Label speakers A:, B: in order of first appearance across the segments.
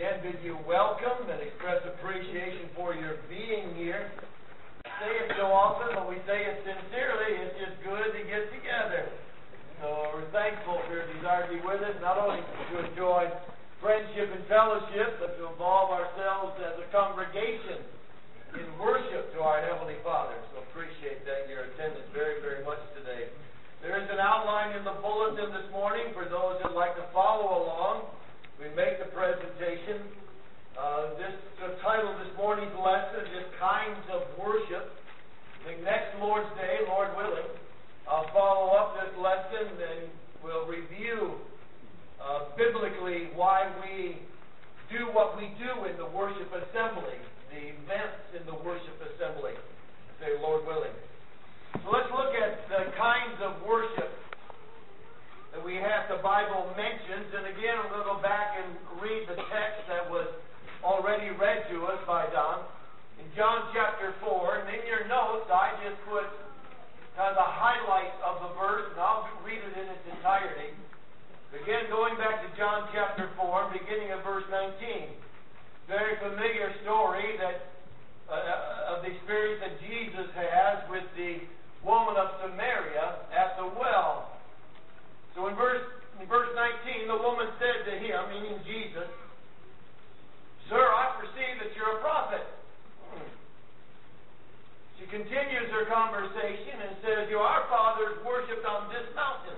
A: Again, bid you welcome and express appreciation for your being here. I say it so often, but we say it sincerely. It's just good to get together. So we're thankful for your desire to be with us, not only to enjoy friendship and fellowship, but to involve ourselves as a congregation in worship to our Heavenly Father. So appreciate that, your attendance very, very much today. There is an outline in the bulletin this morning for those that like to follow along. We make the presentation. The title of this morning's lesson is Kinds of Worship. I think next Lord's Day, Lord willing, I'll follow up this lesson and we'll review biblically why we do what we do in the worship assembly, the events in the worship assembly, say Lord willing. So let's look at the kinds of worship that we have the Bible mentions. And again, I'm going to go back and read the text that was already read to us by Don in John chapter 4. And in your notes, I just put kind of the highlight of the verse, and I'll read it in its entirety. Again, going back to John chapter 4, beginning of verse 19. Very familiar story that of the experience that Jesus has with the woman of Samaria at the well. So in verse 19, the woman said to him, meaning Jesus, "Sir, I perceive that you're a prophet." She continues her conversation and says, "Our fathers worshipped on this mountain.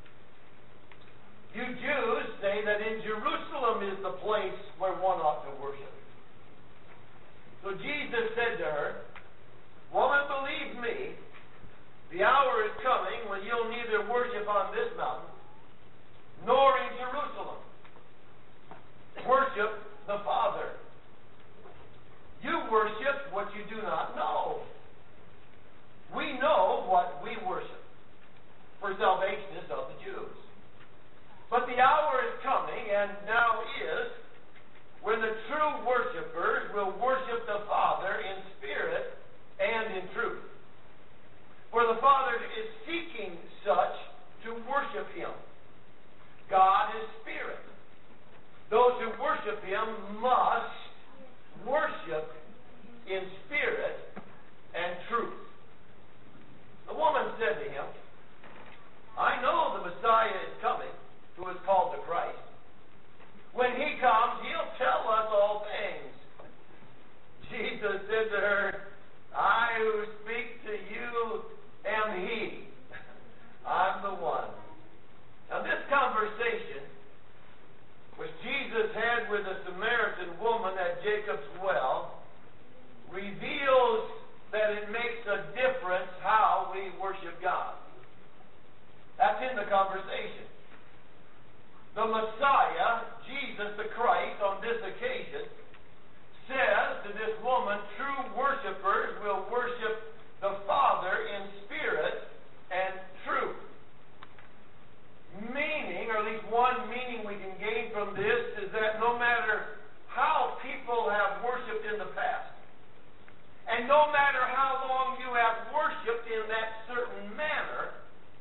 A: You Jews say that in Jerusalem is the place where one ought to worship." So Jesus said to her, "Woman, believe me, the hour is coming when you'll neither worship on this mountain nor in Jerusalem. Worship the Father. You worship what you do not know. We know what we worship, for salvation is of the Jews. But the hour is coming, and now is, when the true worshipers will worship the Father in spirit and in truth. For the Father is seeking such to worship Him. God is spirit. Those who worship Him must worship in spirit and truth." The woman said to him, "I know the Messiah is coming, who is called the Christ. When He comes, He'll tell us all things." Jesus said to her, "I who speak to you am He." I'm the one. Now this conversation, which Jesus had with a Samaritan woman at Jacob's well, reveals that it makes a difference how we worship God. That's in the conversation. The Messiah, Jesus the Christ, on this occasion, says to this woman, true worshipers will worship the Father in spirit and truth. Meaning, or at least one meaning we can gain from this, is that no matter how people have worshipped in the past, and no matter how long you have worshipped in that certain manner,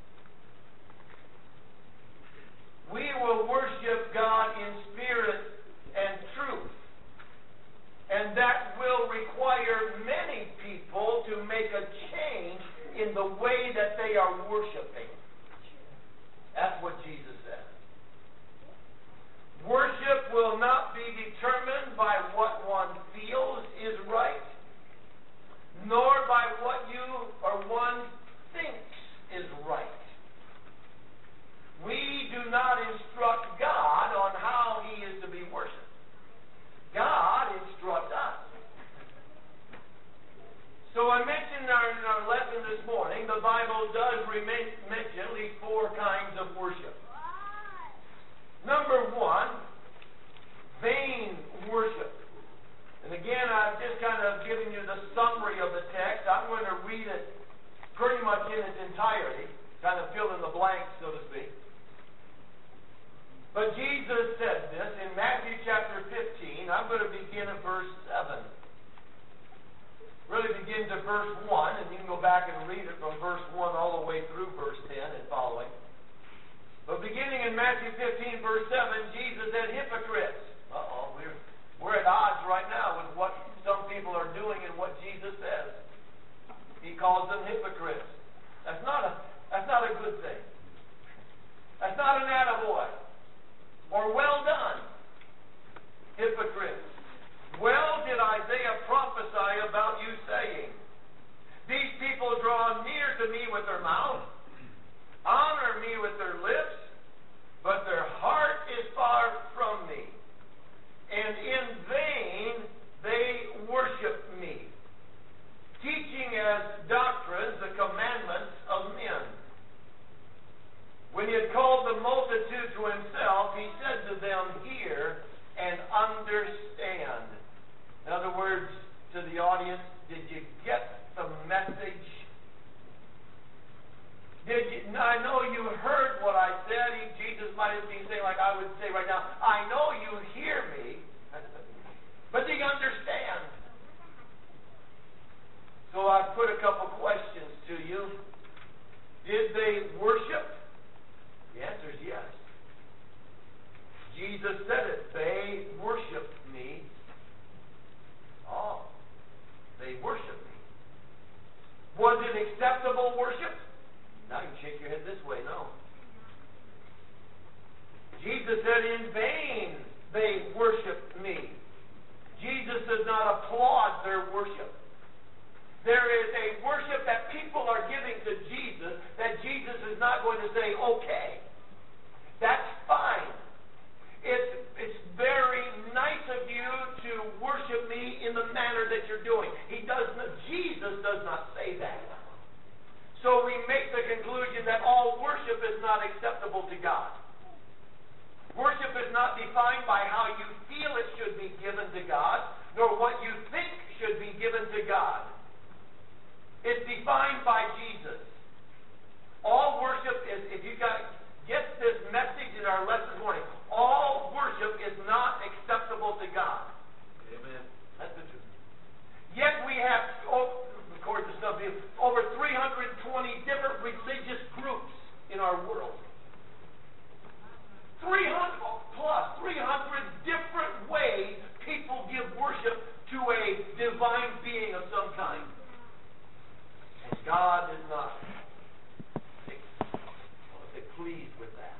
A: we will worship God in spirit and truth. And that will require many people to make a change in the way that they are worshiping. That's what Jesus said. Worship will not be worship me. Jesus does not applaud their worship. There is a worship that people are giving to Jesus that Jesus is not going to say, okay, that's fine. It's very nice of you to worship me in the manner that you're doing. Jesus does not say that. So we make the conclusion that all worship is not acceptable to God. Worship is not defined by how you feel it should be given to God, nor what you think should be given to God. It's defined by Jesus. All worship is, if you get this message in our lesson this morning, all worship is not acceptable to God. Amen. That's the truth. Yet we have, according to some people, over 320 different religious groups in our world. 300 different ways people give worship to a divine being of some kind. And God is not pleased with that.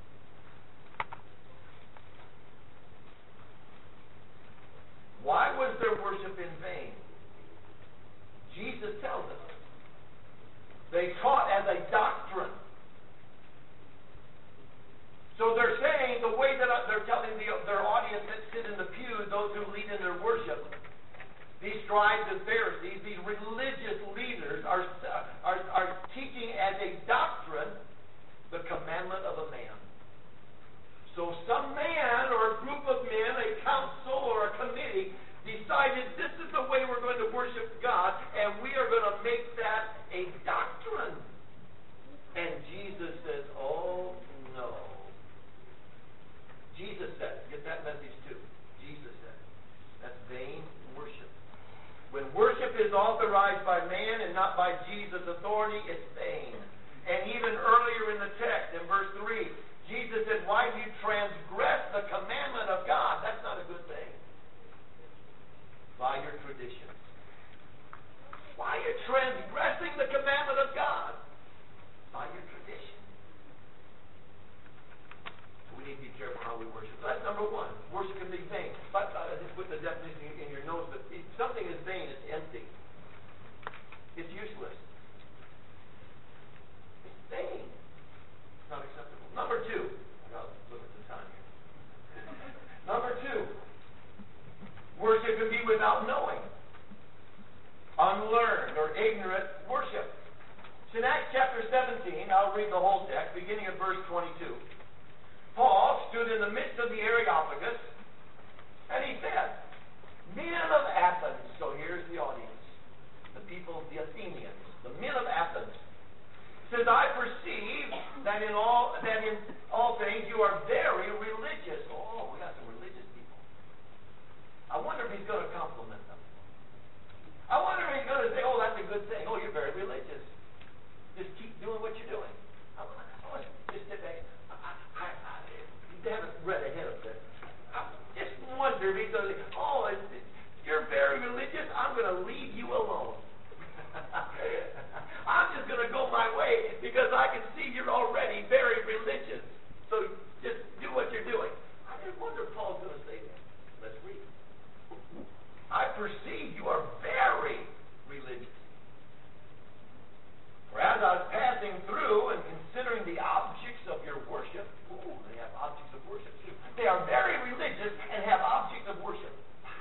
A: Why was their worship in vain? Jesus tells us. They taught as a doctrine. So they're saying the way that they're telling their audience that sit in the pew, those who lead in their worship, these scribes and Pharisees, these religious leaders are teaching as a doctrine the commandment of a man. So some man or a group of men, a council or a committee, decided this is the way we're going to worship God, and we are going to make that a doctrine. And Jesus says, oh no. Jesus said, get that message too. Jesus said, that's vain worship. When worship is authorized by man and not by Jesus' authority, it's vain. And even earlier in the text, in verse 3, Jesus said, why do you transgress the commandment of God? That's not a good thing. By your traditions. Why are you transgressing the commandment of God? By your tradition. We need to be careful how we worship. That's number one. Worship can be vain. But I just put the definition in your notes. But if something is vain, it's empty. It's useless. It's vain. It's not acceptable. Number two. I got to look at the time here. Number two. Worship can be without knowing. Unlearned or ignorant worship. So in Acts chapter 17, I'll read the whole text, beginning at verse 22. Paul stood in the midst of the Areopagus, and he said, men of Athens, so here's the audience, the people, the Athenians, the men of Athens, says, I perceive that in all things you are very religious. Oh, we got some religious people. I wonder if he's going to compliment them. I wonder if he's going to say, oh, that's a good thing. Oh, you're very religious. Just keep doing what you're doing. I want to just sit back. They haven't read ahead of this. I just wonder if he's going to say, oh, you're very religious. I'm going to leave you alone. I'm just going to go my way because I can see you're already very religious. So just do what you're doing. I just wonder if Paul's going to say that. Let's read. I perceive you are very religious. For as I was passing through and considering the objects of your worship, they have objects of worship too. They are very religious and have objects of worship.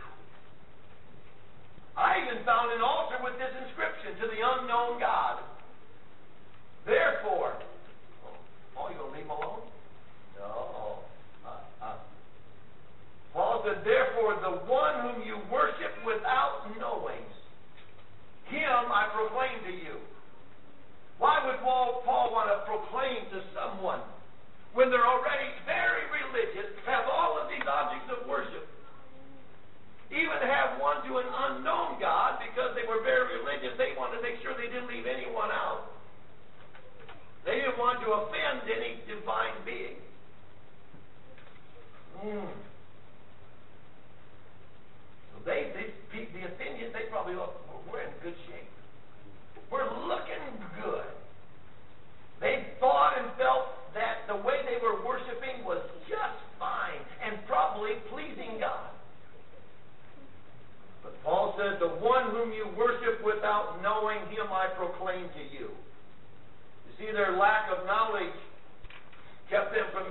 A: I even found an altar with this inscription, to the unknown God. Therefore, oh, you going to leave him alone? No. Paul said, therefore, the one whom you worship without knowing, him I proclaim to you. Why would Paul want to proclaim to someone when they're already very religious, have all of these objects of worship, even have one to an unknown God because they were very religious? They wanted to make sure they didn't leave anyone out. They didn't want to offend any divine being. So the Athenians, they probably thought, we're in good shape. We're looking good. They thought and felt that the way they were worshiping was just fine and probably pleasing God.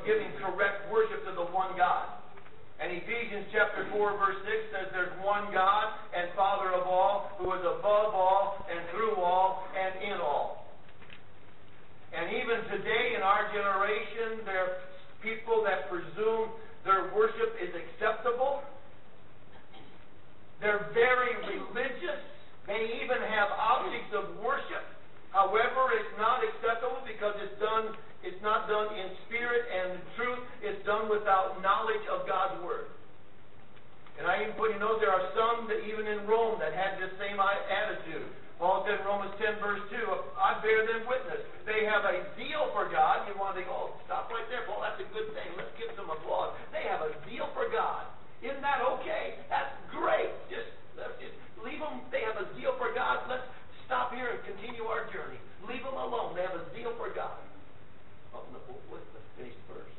A: giving correct worship to the one God. And Ephesians chapter 4, verse 6 says there's one God and Father of all, who is above all and through all and in all. And even today in our generation, there are people that presume their worship is acceptable. They're very religious. They even have objects of worship. However, it's not acceptable because it's not done in spirit and truth. It's done without knowledge of God's Word. And I even put in note there are some that even in Rome that had this same attitude. Paul said in Romans 10 verse 2, I bear them witness. They have a zeal for God. You want to think, oh, stop right there, Paul, that's a good thing. Let's give them applause. They have a zeal for God. Isn't that okay? That's great. Let's just leave them. They have a zeal for God. Let's stop here and continue our journey. Leave them alone. They have a zeal for God. Oh, no, what's the finished verse?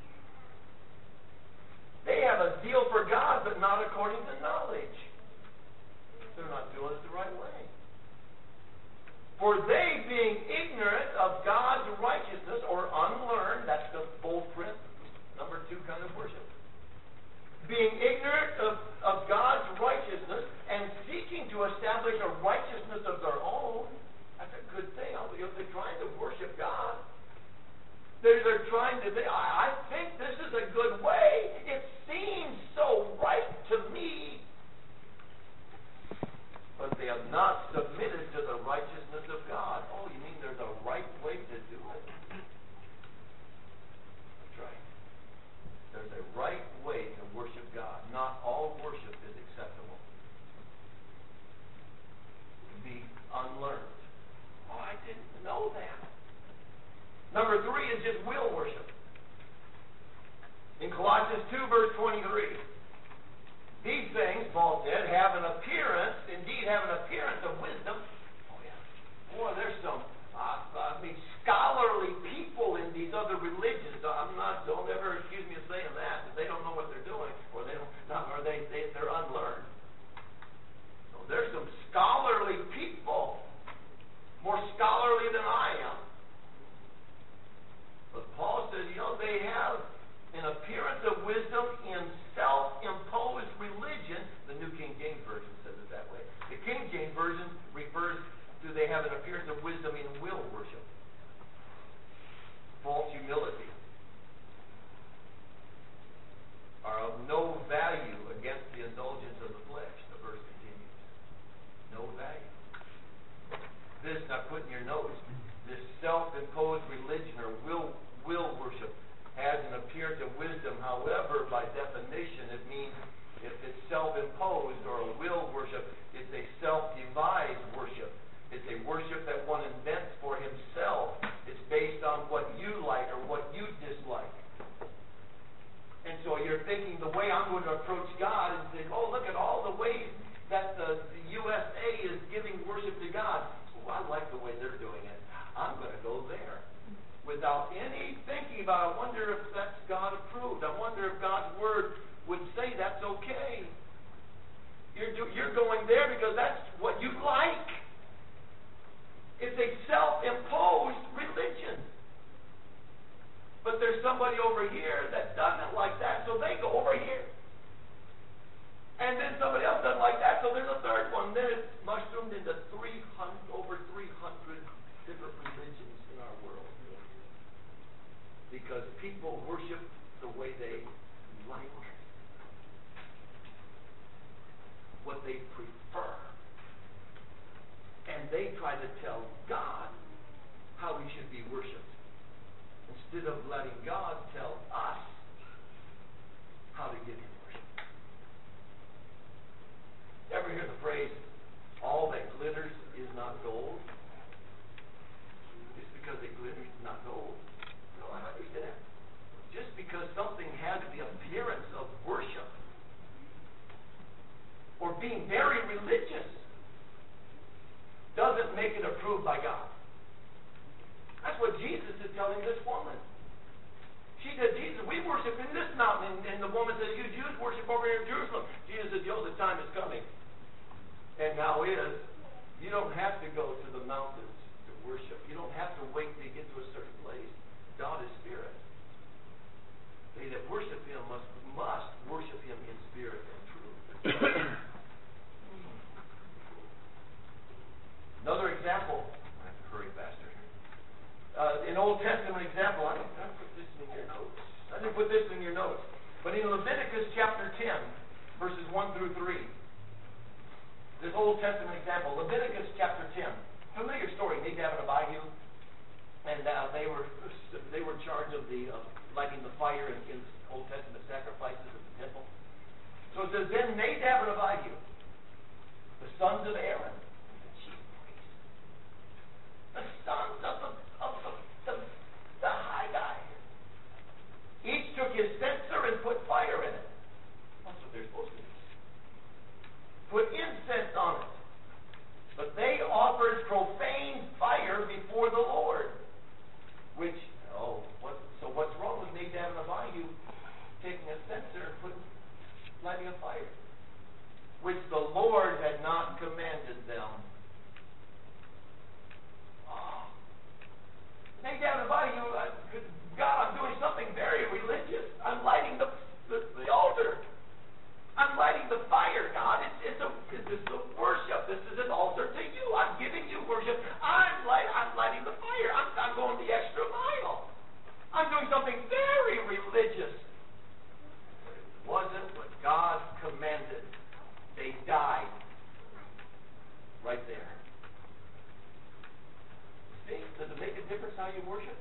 A: They have a zeal for God, but not according to knowledge. They're not doing it the right way. For they, being ignorant of God's righteousness, or unlearned, that's the bold print, number 2 kind of worship. Being ignorant of God's righteousness and seeking to establish a righteousness of their own, that's a good thing. They're trying to worship God. They're trying to think, I think this is a good way. It seems so right to me. But they have not submitted to the righteousness of God. Oh, you mean there's a right way to do it? That's right. There's a right way to worship God. Not all worship is acceptable. To be unlearned. Oh, I didn't know that. Number 3 is just will worship. In Colossians 2, verse 23. These things, Paul said, have an appearance of wisdom. Oh, yeah. Boy, there's some, scholarly people in these other religions. Don't ever accuse me of saying that, but they don't know what they're doing, or they're unlearned. So there's some scholarly people, more scholarly than I am. But Paul says, they have an appearance of wisdom in self-imposed religion. The New King James Version says it that way. The King James Version refers to they have an appearance of wisdom in will worship. False humility are of no value against the indulgence of the flesh. The verse continues. No value. This, now put in your notes, this self-imposed religion or will worship has an appearance of wisdom. However, by definition, it means if it's self-imposed or a will worship, it's a self-devised worship. It's a worship that one invents for himself. It's based on what you like or what you dislike. And so you're thinking the way I'm going to approach God and think, oh, look at all the ways that the USA is giving worship to God. Oh, I like the way they're doing it. I'm going to go there. Without any thinking about, I wonder if that's God approved. I wonder if God's Word would say that's okay. You're going there because that's what you like. It's a self-imposed religion. But there's somebody over here that doesn't like that, so they go over here. And then somebody else doesn't like that, so there's a third one. Then it's mushroomed into over 300 different religions in our world. Because people worship the way they like, what they prefer. And they try to tell God how he should be worshipped, instead of letting God tell us how to give him worship. Ever hear the phrase, all that glitters is not gold? Just because it glitters is not gold. No, I understand that. Just because something has the appearance of worship or being very religious doesn't make it approved by God. That's what Jesus is telling this woman. She said, Jesus, we worship in this mountain. And the woman says, you Jews worship over here in Jerusalem. Jesus said, the time is coming. And now is, you don't have to go to the mountains to worship. You don't have to wait to get to a certain place. God is spirit. They that worship him must worship him in spirit and truth. Another example. I have to hurry faster here. An Old Testament example. I didn't put this in your notes. But in Leviticus chapter 10, verses 1 through 3, this Old Testament example, Leviticus chapter 10, familiar story, Nadab and Abihu, and they were in charge of lighting the fire in Old Testament sacrifices of the temple. So it says, then Nadab and Abihu, the sons of Aaron, the chief priests, the sons of the high guy, each took his censer and put fire in it. That's what they're supposed to do. Put incense on it. But they offered profane fire before the Lord. So what's wrong with Nadab and Abihu taking a censer and lighting a fire? Which the Lord had not commanded them. Nadab and Abihu, God, I'm doing something very religious. I'm lighting the altar. I'm lighting the fire, God. It's a worship. This is an altar to you. I'm giving you worship. I'm lighting the fire. I'm going the extra mile. I'm doing something very religious. But it wasn't what God commanded. They died right there. See? Does it make a difference how you worship?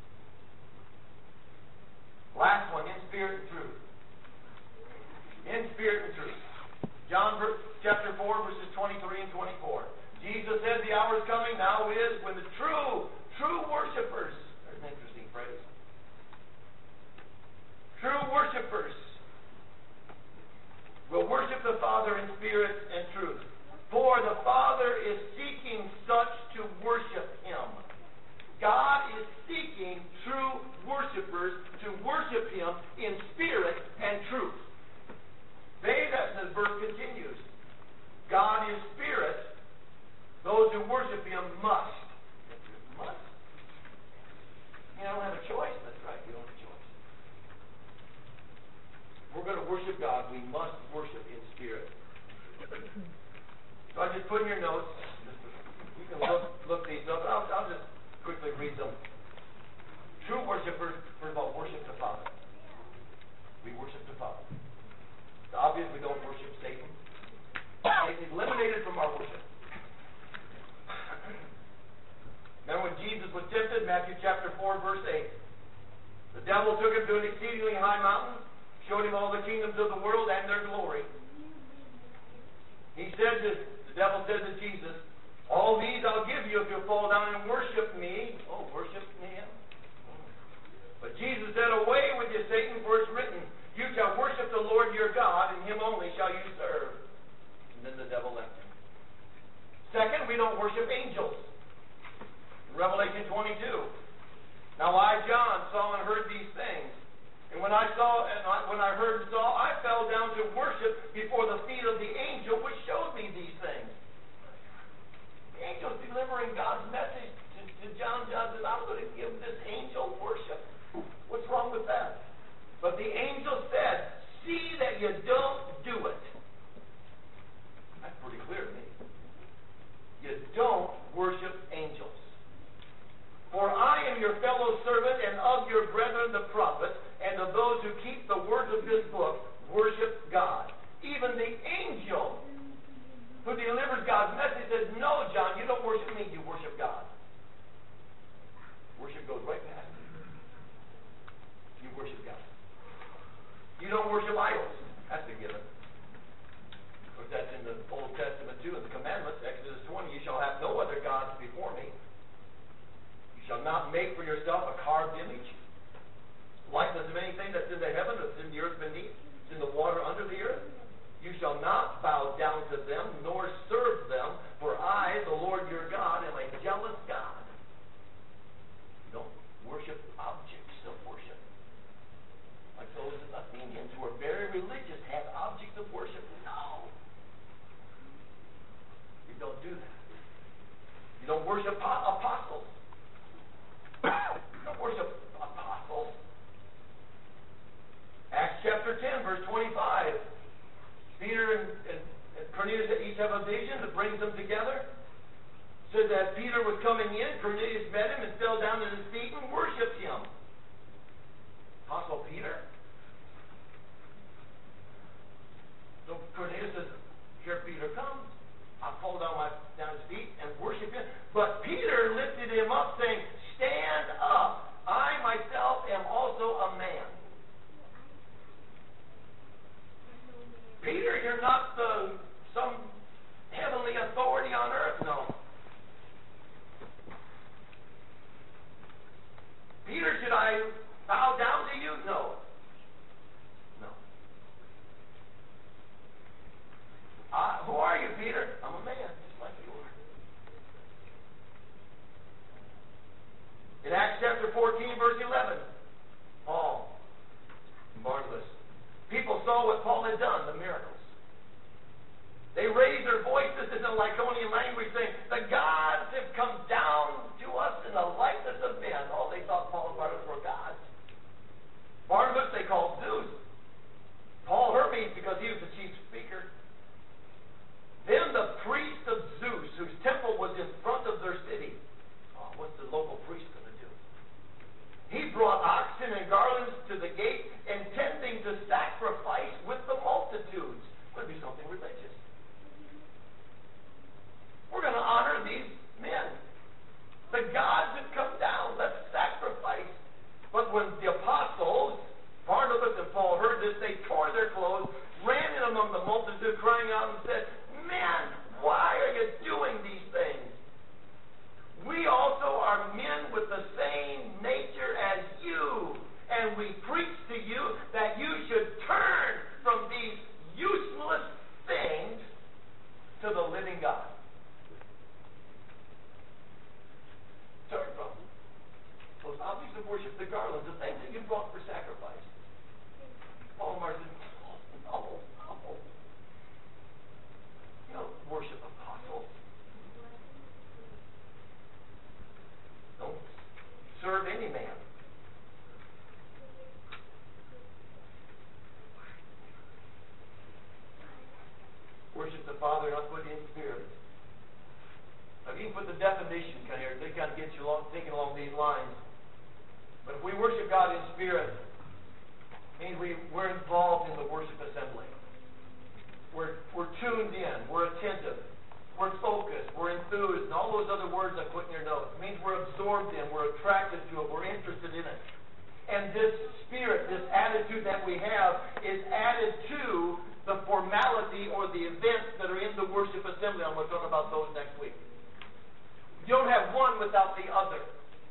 A: Last one, in spirit and truth. In spirit and truth. John chapter 4, verses 23 and 24. Jesus said, the hour is coming, now is, when the true worshipers, there's an interesting phrase, true worshipers will worship the Father in spirit and truth. For the Father is seeking such to worship him. God is seeking true worshipers to worship him in spirit and truth. This verse continues. God is spirit. Those who worship him must. Must? You don't have a choice. That's right. You don't have a choice. If we're going to worship God, we must worship in spirit. So I just put in your notes. You can look these up. I'll just quickly read them. True worshipers, first of all, worship the Father. We worship the Father. It's obvious we don't worship Satan. Satan is eliminated from our worship. Remember when Jesus was tempted, Matthew chapter 4, verse 8. The devil took him to an exceedingly high mountain, showed him all the kingdoms of the world and their glory. The devil said to Jesus, all these I'll give you if you'll fall down and worship me. Oh, worship me. But Jesus said, away with you, Satan, for it's written, you shall worship the Lord your God, and him only shall you serve. And then the devil left him. Second, we don't worship angels. In Revelation 22. Now I, John, saw and heard these things. And when I heard and saw, I fell down to worship before the feet of the angel which showed me these things. The angel's delivering God's message to John. John says, I'm going to give this angel worship. What's wrong with that? But the angel said, see that you don't do it. That's pretty clear to me. You don't worship angels. For I am your fellow servant and of your brethren the prophets, and of those who keep the words of this book, worship God. Even the angel who delivers God's message says, no, John, you don't worship me, you worship God. Worship goes right past you. You worship God. You don't worship idols. That's a given. Of course, that's in the Old Testament too, in the commandments, Exodus 20, you shall have no other gods before me. You shall not make for yourself a carved image, likeness of anything that's in the heaven, that's in the earth beneath, that's in the water under the earth. You shall not bow down to them, nor serve them, for I, the Lord your God, am a jealous God. You don't worship objects of worship. Like those Athenians who are very religious have objects of worship. No. You don't do that. You don't worship apostles. You don't worship apostles. have a vision that brings them together. Says that Peter was coming in, Cornelius met him and fell down at his feet and worshipped him. Apostle Peter. So Cornelius says, here Peter comes. I'll fall down his feet and worship him. But Peter lifted him up, saying, stand up. I myself am also a man. Peter, you're not some heavenly authority on earth. No. Peter, should I bow down to you? No. No. Who are you, Peter? I'm a man, just like you are. In Acts chapter 14, verse 11, Paul and Barnabas. People saw what Paul had done, the miracles. They raised their voices in the Lycaonian language, saying, the gods have come down to us in the likeness of men. Oh, they thought Paul and Barnabas were gods. Barnabas they called Zeus. Paul Hermes because he was the chief speaker. Then the priest of Zeus, whose temple was in front of their city. Oh, what's the local priest going to do? He brought oxen and garlands to the gate, intending to sacrifice with the multitudes. Would be something religious. We're going to honor these men. The gods have come down. Let's sacrifice. But when the apostles, Barnabas and Paul, heard this, they tore their clothes, ran in among the multitude, crying out and said, men, why are you doing these things? We also are men with the same nature as you, and we preach to you that you should turn from these useless things to the living God. Turn from those objects of worship, the garlands, the things that you brought for sacrifice. Paul and Barnabas said, no. You don't worship apostles. Don't serve any man. Worship the Father, not put in spirit. Now, you can put the definition here. They kind of get you thinking along these lines. But if we worship God in spirit, it means we're involved in the worship assembly. We're tuned in. We're attentive. We're focused. We're enthused. And all those other words I put in your notes. It means we're absorbed in. We're attracted to it. We're interested in it. And this spirit, this attitude that we have is added to the formality or the events that are in the worship assembly. I'm going to talk about those next week. You don't have one without the other.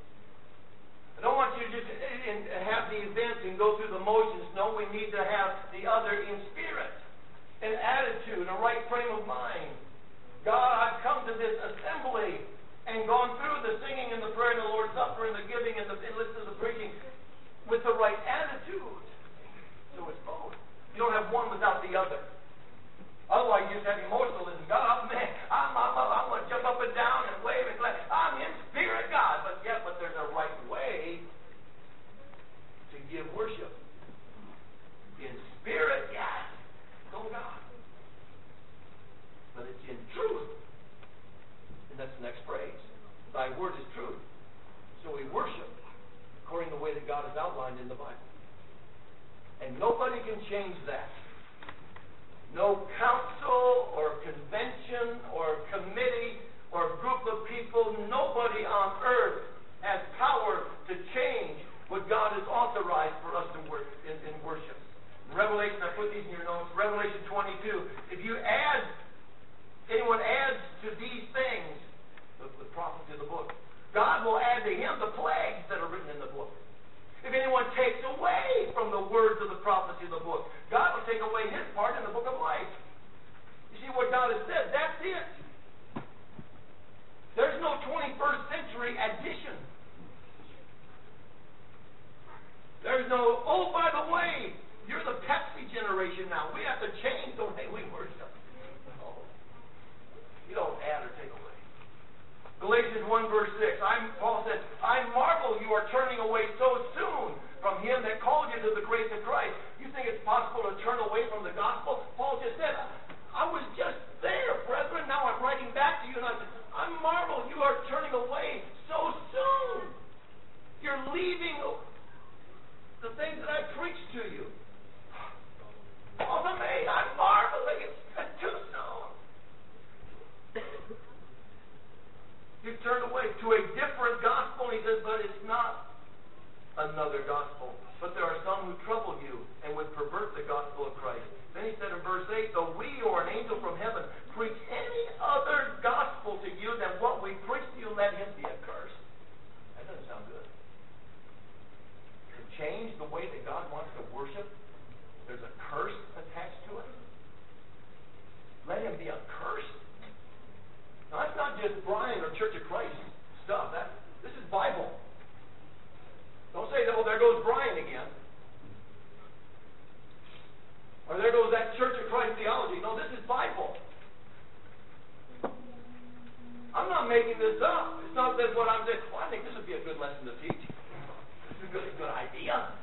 A: I don't want you to just have the events and go through the motions. No, we need to have the other in spirit, an attitude, a right frame of mind. God, I've come to this assembly and gone through the singing and the prayer and the Lord's Supper and the giving and listen to the preaching with the right attitude. So it's both. You don't have one without the other. Otherwise, you just have emotionalism. God, man, I'm going to jump up and down and wave and clap. I'm in spirit, God. But there's a right way to give worship. In spirit, yes. Go God. But it's in truth. And that's the next phrase. Thy word is truth. So we worship according to the way that God has outlined in the Bible. And nobody can change that. No council or convention or committee or group of people, nobody on earth has power to change what God has authorized for us to work in worship. Revelation, I put these in your notes, Revelation 22. If anyone adds to these things, the prophecy of the book, God will add to him the plagues that are written in the book. If anyone takes away from the words of the prophecy of the book, God will take away his part in the book of life. You see what God has said? That's it. There's no 21st century addition. There's no, oh, by the way, you're the Pepsi generation now. We have to change the way we worship. No. You don't add or take away. Galatians 1 verse 6, Paul said, I marvel you are turning away so soon from him that called you to the grace of Christ. to a different gospel. And he says, but it's not another gospel. But there are some who trouble you and would pervert the gospel of Christ. Then he said in verse 8, though we or an angel from heaven preach any other gospel to you than what we preach to you, let him be accursed. That doesn't sound good. To change the way that God wants to worship, there's a curse attached to it. Let him be accursed. Now that's not just Brian or Church of Christ stuff. This is Bible. Don't say, oh, there goes Brian again. Or there goes that Church of Christ theology. No, this is Bible. I'm not making this up. It's not that what I'm saying. Well, I think this would be a good lesson to teach. This is a good idea.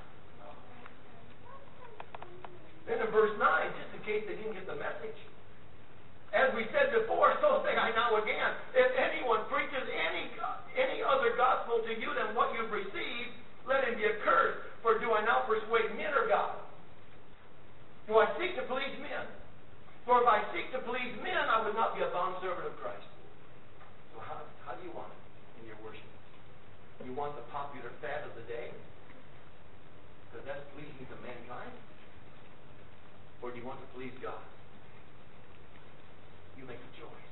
A: Then in verse 9, just in case they didn't get the message. As we said before, so say I now again. If anyone preaches any other gospel to you than what you've received, let him be accursed. For do I now persuade men or God? Do I seek to please men? For if I seek to please men, I would not be a bondservant of Christ. So how do you want it in your worship? You want the popular fad of the day? Because that's pleasing to mankind? Or do you want to please God? You make a choice.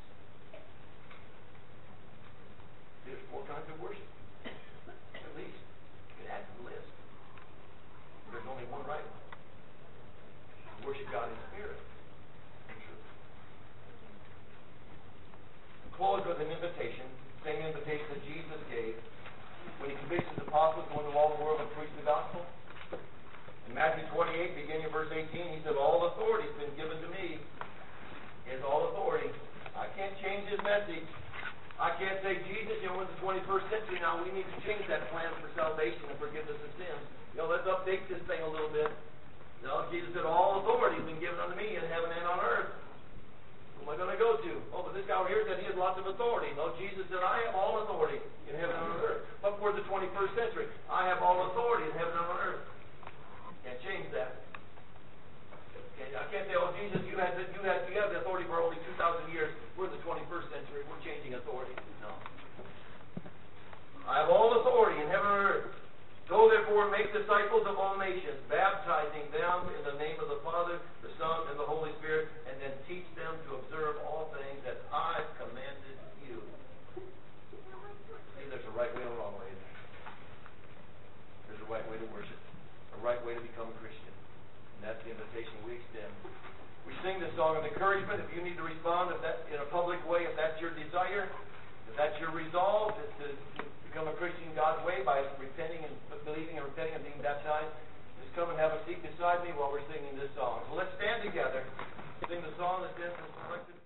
A: There's 4 kinds of worship. At least. You can add to the list. There's only one right one. Worship God in spirit and truth. Close with an invitation, same invitation that Jesus gave when he commissioned his apostles to go into all the world and preach the gospel. In Matthew 28, beginning of verse 18, he said, all authority has been given to me. He has all authority. I can't change his message. I can't say, Jesus, we're in the 21st century now. We need to change that plan for salvation and forgiveness of sins. Let's update this thing a little bit. No, Jesus said, all authority has been given unto me in heaven and on earth. Who am I going to go to? Oh, but this guy over here said he has lots of authority. No, Jesus said, I have all authority in heaven and on earth. But for the 21st century, I have all authority in heaven and on earth. Can't change that. I can't say, oh, Jesus, you have the authority for only 2,000 years. We're in the 21st century. We're changing authority. No. I have all authority in heaven and earth. Go therefore and make disciples of all nations, baptizing them in the name of the Father, the Son, and the Holy Spirit, and then teach them to observe all things that I've commanded you. See, there's a right way and a wrong way. There's a right way to worship, a right way to become a Christian. And that's the invitation we extend. We sing this song of encouragement. If you need to respond in a public way, if that's your desire, if that's your resolve, to become a Christian God's way by repenting and believing and repenting and being baptized, just come and have a seat beside me while we're singing this song. So let's stand together, sing the song that's been selected.